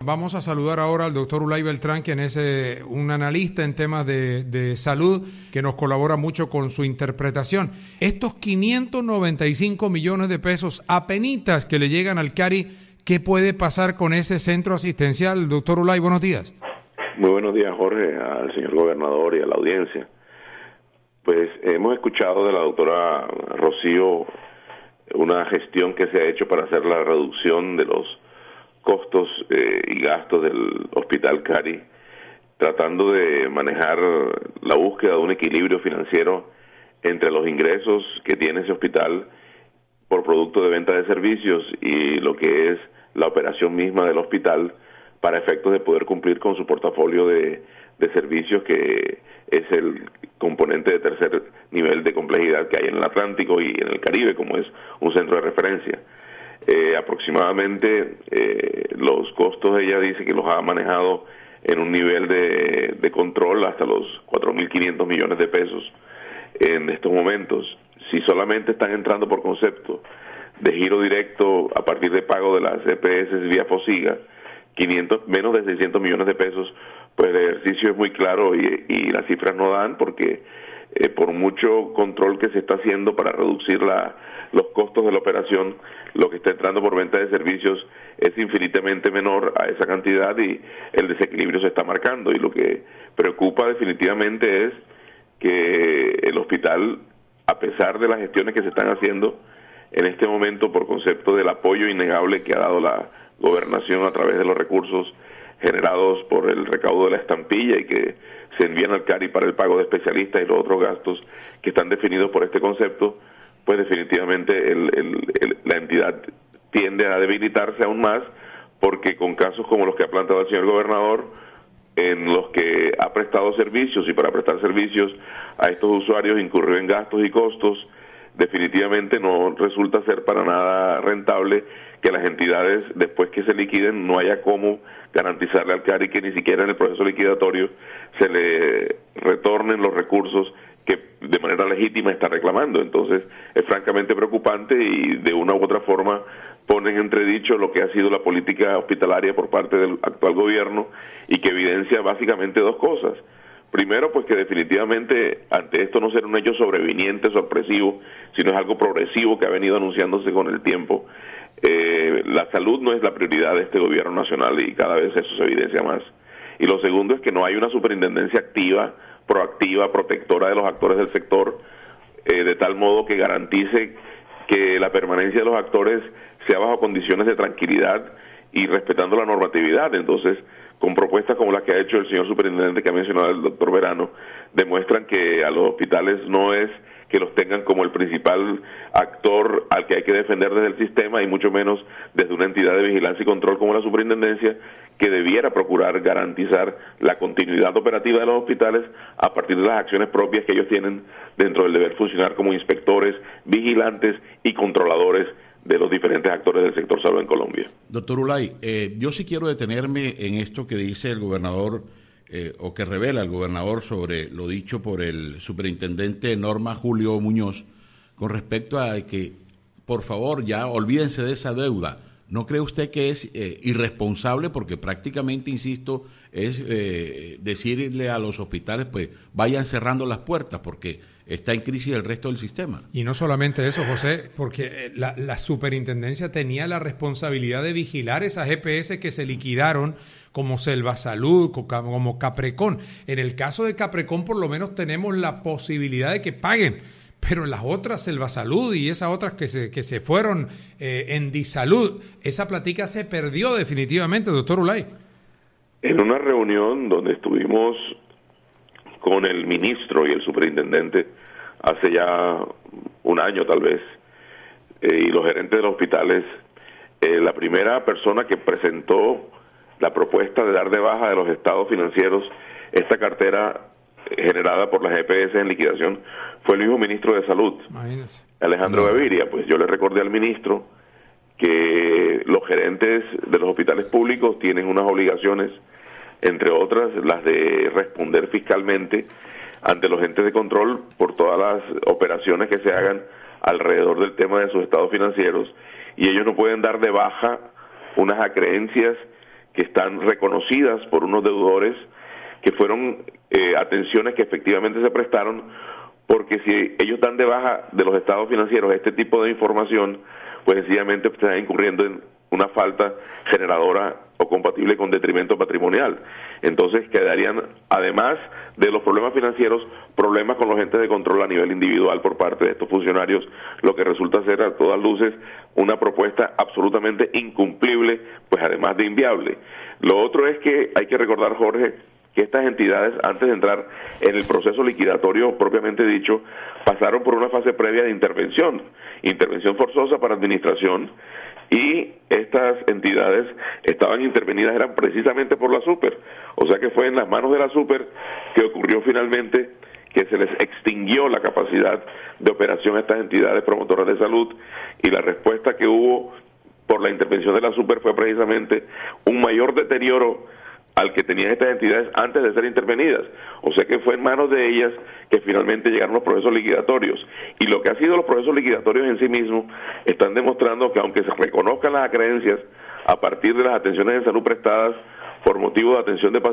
Vamos a saludar ahora al doctor Ulay Beltrán, quien es un analista en temas de salud, que nos colabora mucho con su interpretación. Estos 595 millones de pesos apenitas que le llegan al CARI, ¿qué puede pasar con ese centro asistencial? Doctor Ulay, buenos días. Muy buenos días, Jorge, al señor gobernador y a la audiencia. Pues hemos escuchado de la doctora Rocío una gestión que se ha hecho para hacer la reducción de los costos y gastos del Hospital CARI, tratando de manejar la búsqueda de un equilibrio financiero entre los ingresos que tiene ese hospital por producto de venta de servicios y lo que es la operación misma del hospital, para efectos de poder cumplir con su portafolio de servicios, que es el componente de tercer nivel de complejidad que hay en el Atlántico y en el Caribe, como es un centro de referencia. Aproximadamente los costos, ella dice que los ha manejado en un nivel de control hasta los 4.500 millones de pesos en estos momentos. Si solamente están entrando por concepto de giro directo a partir de pago de las EPS vía FOSIGA, menos de 600 millones de pesos, pues el ejercicio es muy claro y las cifras no dan, porque por mucho control que se está haciendo para reducir los costos de la operación, lo que está entrando por venta de servicios es infinitamente menor a esa cantidad y el desequilibrio se está marcando. Y lo que preocupa definitivamente es que el hospital, a pesar de las gestiones que se están haciendo en este momento por concepto del apoyo innegable que ha dado la gobernación a través de los recursos generados por el recaudo de la estampilla y que se envían al CARI para el pago de especialistas y los otros gastos que están definidos por este concepto, pues definitivamente la entidad tiende a debilitarse aún más, porque con casos como los que ha planteado el señor gobernador, en los que ha prestado servicios y para prestar servicios a estos usuarios incurrió en gastos y costos, definitivamente no resulta ser para nada rentable que las entidades, después que se liquiden, no haya cómo garantizarle al CARI que ni siquiera en el proceso liquidatorio se le retornen los recursos que de manera legítima está reclamando. Entonces es francamente preocupante y de una u otra forma pone en entredicho lo que ha sido la política hospitalaria por parte del actual gobierno, y que evidencia básicamente dos cosas. Primero, pues que definitivamente ante esto no será un hecho sobreviniente, sorpresivo, sino es algo progresivo que ha venido anunciándose con el tiempo. La salud no es la prioridad de este gobierno nacional y cada vez eso se evidencia más. Y lo segundo es que no hay una superintendencia activa, proactiva, protectora de los actores del sector, de tal modo que garantice que la permanencia de los actores sea bajo condiciones de tranquilidad y respetando la normatividad. Entonces, con propuestas como las que ha hecho el señor superintendente que ha mencionado el doctor Verano, demuestran que a los hospitales no es que los tengan como el principal actor al que hay que defender desde el sistema, y mucho menos desde una entidad de vigilancia y control como la superintendencia, que debiera procurar garantizar la continuidad operativa de los hospitales a partir de las acciones propias que ellos tienen dentro del deber funcionar como inspectores, vigilantes y controladores de los diferentes actores del sector salud en Colombia. Doctor Ulay, yo sí quiero detenerme en esto que dice el gobernador, o que revela el gobernador sobre lo dicho por el superintendente Norma Julio Muñoz, con respecto a que, por favor, ya olvídense de esa deuda. ¿No cree usted que es irresponsable? Porque prácticamente, insisto, es decirle a los hospitales, pues, vayan cerrando las puertas, porque está en crisis el resto del sistema. Y no solamente eso, José, porque la superintendencia tenía la responsabilidad de vigilar esas EPS que se liquidaron, como Selva Salud, como Caprecón. En el caso de Caprecón, por lo menos tenemos la posibilidad de que paguen, pero en las otras, Selva Salud y esas otras que se fueron en Disalud, esa plática se perdió definitivamente, doctor Ulay. En una reunión donde estuvimos con el ministro y el superintendente hace ya un año tal vez, y los gerentes de los hospitales, la primera persona que presentó la propuesta de dar de baja de los estados financieros esta cartera generada por las EPS en liquidación fue el mismo ministro de Salud, Alejandro Gaviria. Pues yo le recordé al ministro que los gerentes de los hospitales públicos tienen unas obligaciones, entre otras las de responder fiscalmente ante los entes de control por todas las operaciones que se hagan alrededor del tema de sus estados financieros, y ellos no pueden dar de baja unas acreencias que están reconocidas por unos deudores, que fueron atenciones que efectivamente se prestaron, porque si ellos dan de baja de los estados financieros este tipo de información, pues sencillamente están incurriendo en una falta generadora o compatible con detrimento patrimonial. Entonces quedarían, además de los problemas financieros, problemas con los entes de control a nivel individual por parte de estos funcionarios, lo que resulta ser a todas luces una propuesta absolutamente incumplible, pues además de inviable. Lo otro es que hay que recordar, Jorge, que estas entidades, antes de entrar en el proceso liquidatorio propiamente dicho, pasaron por una fase previa de intervención forzosa para administración, y estas entidades estaban intervenidas, eran precisamente por la Super. O sea que fue en las manos de la Super que ocurrió finalmente que se les extinguió la capacidad de operación a estas entidades promotoras de salud, y la respuesta que hubo por la intervención de la Super fue precisamente un mayor deterioro al que tenían estas entidades antes de ser intervenidas. O sea que fue en manos de ellas que finalmente llegaron los procesos liquidatorios. Y lo que han sido los procesos liquidatorios en sí mismos están demostrando que aunque se reconozcan las acreencias a partir de las atenciones de salud prestadas por motivo de atención de pacientes,